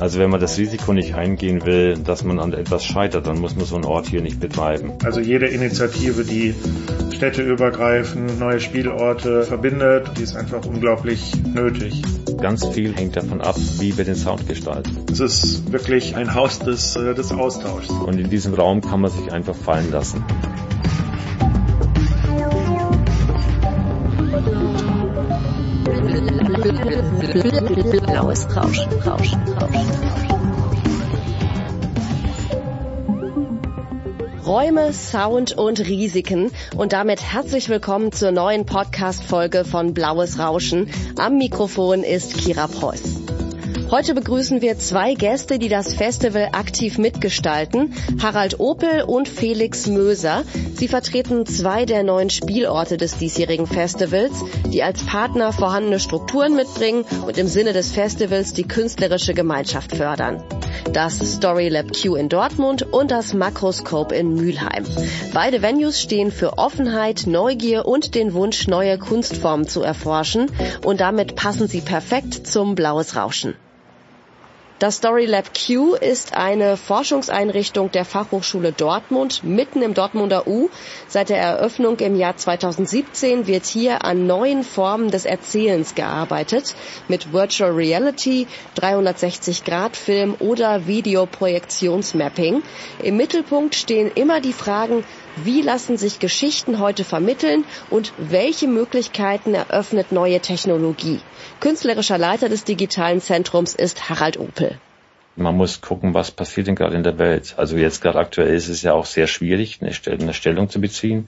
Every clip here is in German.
Also wenn man das Risiko nicht eingehen will, dass man an etwas scheitert, dann muss man so einen Ort hier nicht betreiben. Also jede Initiative, die städteübergreifend neue Spielorte verbindet, die ist einfach unglaublich nötig. Ganz viel hängt davon ab, wie wir den Sound gestalten. Es ist wirklich ein Haus des Austauschs. Und in diesem Raum kann man sich einfach fallen lassen. Blaues Rauschen. Räume, Sound und Risiken und damit herzlich willkommen zur neuen Podcast-Folge von Blaues Rauschen. Am Mikrofon ist Kira Preuß. Heute begrüßen wir zwei Gäste, die das Festival aktiv mitgestalten, Harald Opel und Felix Möser. Sie vertreten zwei der neuen Spielorte des diesjährigen Festivals, die als Partner vorhandene Strukturen mitbringen und im Sinne des Festivals die künstlerische Gemeinschaft fördern. Das Story Lab Q in Dortmund und das Makroscope in Mülheim. Beide Venues stehen für Offenheit, Neugier und den Wunsch, neue Kunstformen zu erforschen, und damit passen sie perfekt zum Blaues Rauschen. Das Story Lab Q ist eine Forschungseinrichtung der Fachhochschule Dortmund, mitten im Dortmunder U. Seit der Eröffnung im Jahr 2017 wird hier an neuen Formen des Erzählens gearbeitet, mit Virtual Reality, 360-Grad-Film oder Videoprojektionsmapping. Im Mittelpunkt stehen immer die Fragen: Wie lassen sich Geschichten heute vermitteln und welche Möglichkeiten eröffnet neue Technologie? Künstlerischer Leiter des digitalen Zentrums ist Harald Opel. Man muss gucken, was passiert denn gerade in der Welt. Also jetzt gerade aktuell ist es ja auch sehr schwierig, eine Stellung zu beziehen.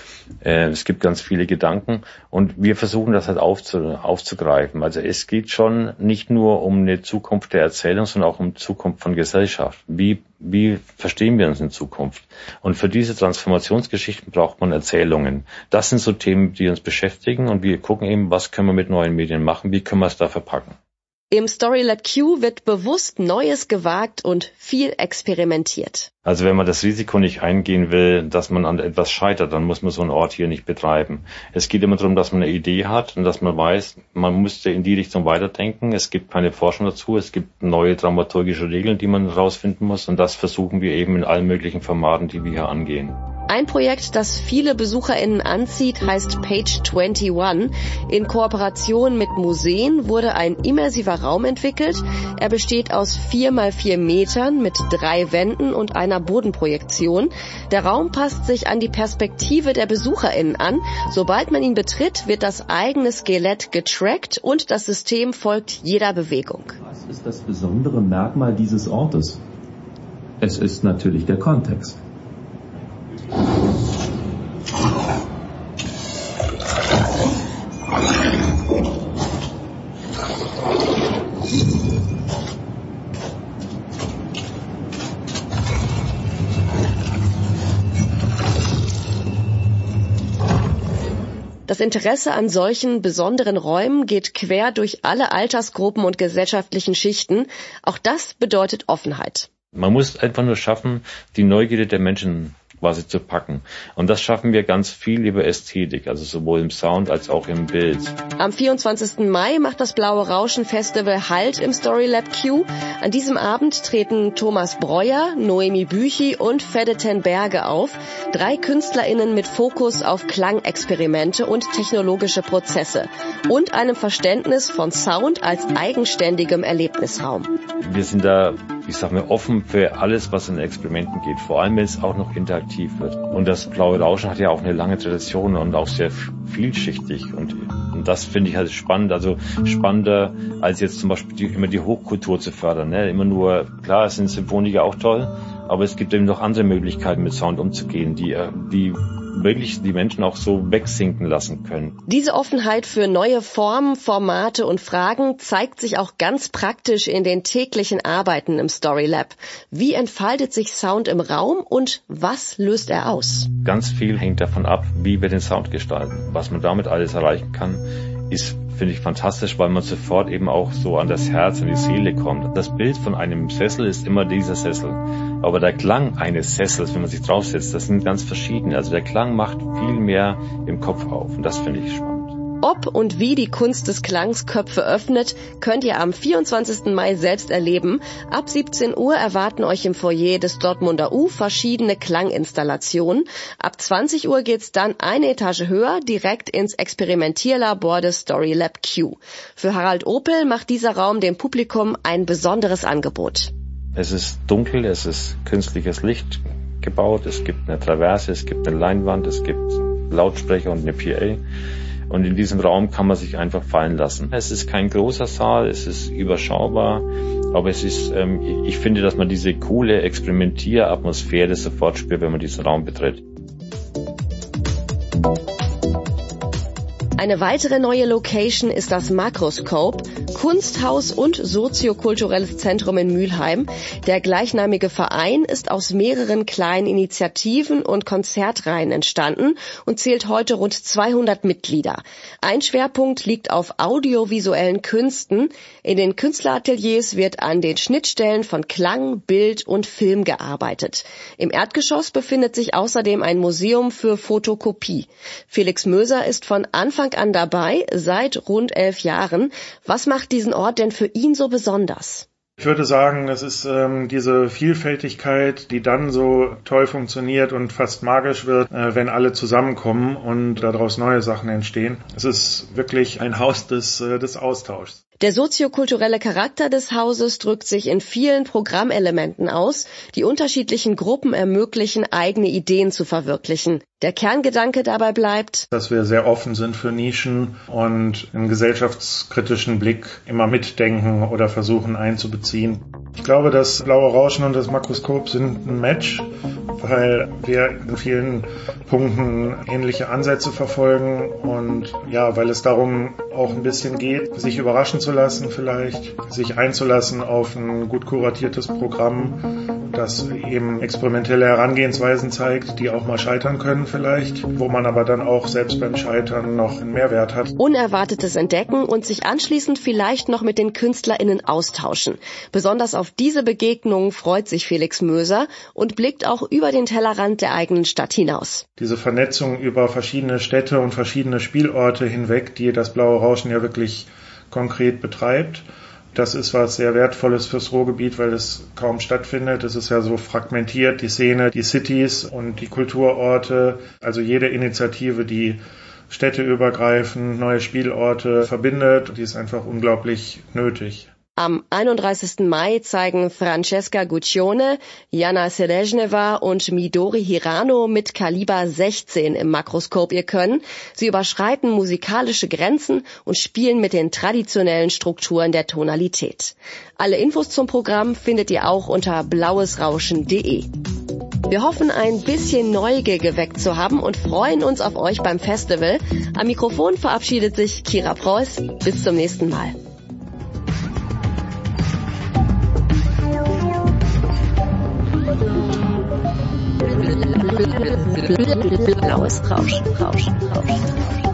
Es gibt ganz viele Gedanken und wir versuchen das halt aufzugreifen. Also es geht schon nicht nur um eine Zukunft der Erzählung, sondern auch um Zukunft von Gesellschaft. Wie verstehen wir uns in Zukunft? Und für diese Transformationsgeschichten braucht man Erzählungen. Das sind so Themen, die uns beschäftigen, und wir gucken eben, was können wir mit neuen Medien machen, wie können wir es da verpacken. Im Story Lab Q wird bewusst Neues gewagt und viel experimentiert. Also wenn man das Risiko nicht eingehen will, dass man an etwas scheitert, dann muss man so einen Ort hier nicht betreiben. Es geht immer darum, dass man eine Idee hat und dass man weiß, man müsste in die Richtung weiterdenken. Es gibt keine Forschung dazu, es gibt neue dramaturgische Regeln, die man herausfinden muss, und das versuchen wir eben in allen möglichen Formaten, die wir hier angehen. Ein Projekt, das viele BesucherInnen anzieht, heißt Page 21. In Kooperation mit Museen wurde ein immersiver Raum entwickelt. Er besteht aus 4x4 Metern mit 3 Wänden und einer Bodenprojektion. Der Raum passt sich an die Perspektive der BesucherInnen an. Sobald man ihn betritt, wird das eigene Skelett getrackt und das System folgt jeder Bewegung. Was ist das besondere Merkmal dieses Ortes? Es ist natürlich der Kontext. Das Interesse an solchen besonderen Räumen geht quer durch alle Altersgruppen und gesellschaftlichen Schichten. Auch das bedeutet Offenheit. Man muss einfach nur schaffen, die Neugierde der Menschen quasi zu packen. Und das schaffen wir ganz viel über Ästhetik, also sowohl im Sound als auch im Bild. Am 24. Mai macht das Blaue Rauschen Festival Halt im Story Lab Q. An diesem Abend treten Thomas Breuer, Noemi Büchi und Fedde ten Berge auf. 3 KünstlerInnen mit Fokus auf Klangexperimente und technologische Prozesse und einem Verständnis von Sound als eigenständigem Erlebnisraum. Wir sind da, offen für alles, was in Experimenten geht, vor allem wenn es auch noch interaktiv wird. Und das Blaue Rauschen hat ja auch eine lange Tradition und auch sehr vielschichtig, und das finde ich halt spannend, also spannender als jetzt zum Beispiel immer die Hochkultur zu fördern. Ne? Immer nur, klar, es sind Symphoniker auch toll, aber es gibt eben noch andere Möglichkeiten, mit Sound umzugehen, die wirklich die Menschen auch so wegsinken lassen können. Diese Offenheit für neue Formen, Formate und Fragen zeigt sich auch ganz praktisch in den täglichen Arbeiten im Story Lab. Wie entfaltet sich Sound im Raum und was löst er aus? Ganz viel hängt davon ab, wie wir den Sound gestalten. Was man damit alles erreichen kann, ist, finde ich, fantastisch, weil man sofort eben auch so an das Herz, an die Seele kommt. Das Bild von einem Sessel ist immer dieser Sessel. Aber der Klang eines Sessels, wenn man sich draufsetzt, das sind ganz verschiedene. Also der Klang macht viel mehr im Kopf auf, und das finde ich spannend. Ob und wie die Kunst des Klangs Köpfe öffnet, könnt ihr am 24. Mai selbst erleben. Ab 17 Uhr erwarten euch im Foyer des Dortmunder U verschiedene Klanginstallationen. Ab 20 Uhr geht's dann eine Etage höher, direkt ins Experimentierlabor des Storylab Q. Für Harald Opel macht dieser Raum dem Publikum ein besonderes Angebot. Es ist dunkel, es ist künstliches Licht gebaut, es gibt eine Traverse, es gibt eine Leinwand, es gibt Lautsprecher und eine PA. Und in diesem Raum kann man sich einfach fallen lassen. Es ist kein großer Saal, es ist überschaubar, aber es ist, ich finde, dass man diese coole Experimentieratmosphäre sofort spürt, wenn man diesen Raum betritt. Eine weitere neue Location ist das Makroscope, Kunsthaus und soziokulturelles Zentrum in Mülheim. Der gleichnamige Verein ist aus mehreren kleinen Initiativen und Konzertreihen entstanden und zählt heute rund 200 Mitglieder. Ein Schwerpunkt liegt auf audiovisuellen Künsten. In den Künstlerateliers wird an den Schnittstellen von Klang, Bild und Film gearbeitet. Im Erdgeschoss befindet sich außerdem ein Museum für Fotokopie. Felix Möser ist von Anfang an dabei, seit rund 11 Jahren. Was macht diesen Ort denn für ihn so besonders? Ich würde sagen, es ist diese Vielfältigkeit, die dann so toll funktioniert und fast magisch wird, wenn alle zusammenkommen und daraus neue Sachen entstehen. Es ist wirklich ein Haus des Austauschs. Der soziokulturelle Charakter des Hauses drückt sich in vielen Programmelementen aus, die unterschiedlichen Gruppen ermöglichen, eigene Ideen zu verwirklichen. Der Kerngedanke dabei bleibt, dass wir sehr offen sind für Nischen und einen gesellschaftskritischen Blick immer mitdenken oder versuchen einzubeziehen. Ich glaube, das Blaue Rauschen und das Makroskop sind ein Match, weil wir in vielen Punkten ähnliche Ansätze verfolgen und ja, weil es darum auch ein bisschen geht, sich überraschen zu lassen vielleicht, sich einzulassen auf ein gut kuratiertes Programm, das eben experimentelle Herangehensweisen zeigt, die auch mal scheitern können vielleicht, wo man aber dann auch selbst beim Scheitern noch einen Mehrwert hat. Unerwartetes entdecken und sich anschließend vielleicht noch mit den KünstlerInnen austauschen. Besonders auf diese Begegnungen freut sich Felix Möser und blickt auch über den Tellerrand der eigenen Stadt hinaus. Diese Vernetzung über verschiedene Städte und verschiedene Spielorte hinweg, die das Blaue Rauschen ja wirklich konkret betreibt, das ist was sehr Wertvolles fürs Ruhrgebiet, weil es kaum stattfindet. Es ist ja so fragmentiert, die Szene, die Cities und die Kulturorte. Also jede Initiative, die städteübergreifend neue Spielorte verbindet, die ist einfach unglaublich nötig. Am 31. Mai zeigen Francesca Guccione, Jana Selezhneva und Midori Hirano mit Kaliber 16 im Makroskop ihr Können. Sie überschreiten musikalische Grenzen und spielen mit den traditionellen Strukturen der Tonalität. Alle Infos zum Programm findet ihr auch unter blauesrauschen.de. Wir hoffen, ein bisschen Neugier geweckt zu haben und freuen uns auf euch beim Festival. Am Mikrofon verabschiedet sich Kira Preuß. Bis zum nächsten Mal. Blaues Rauschen.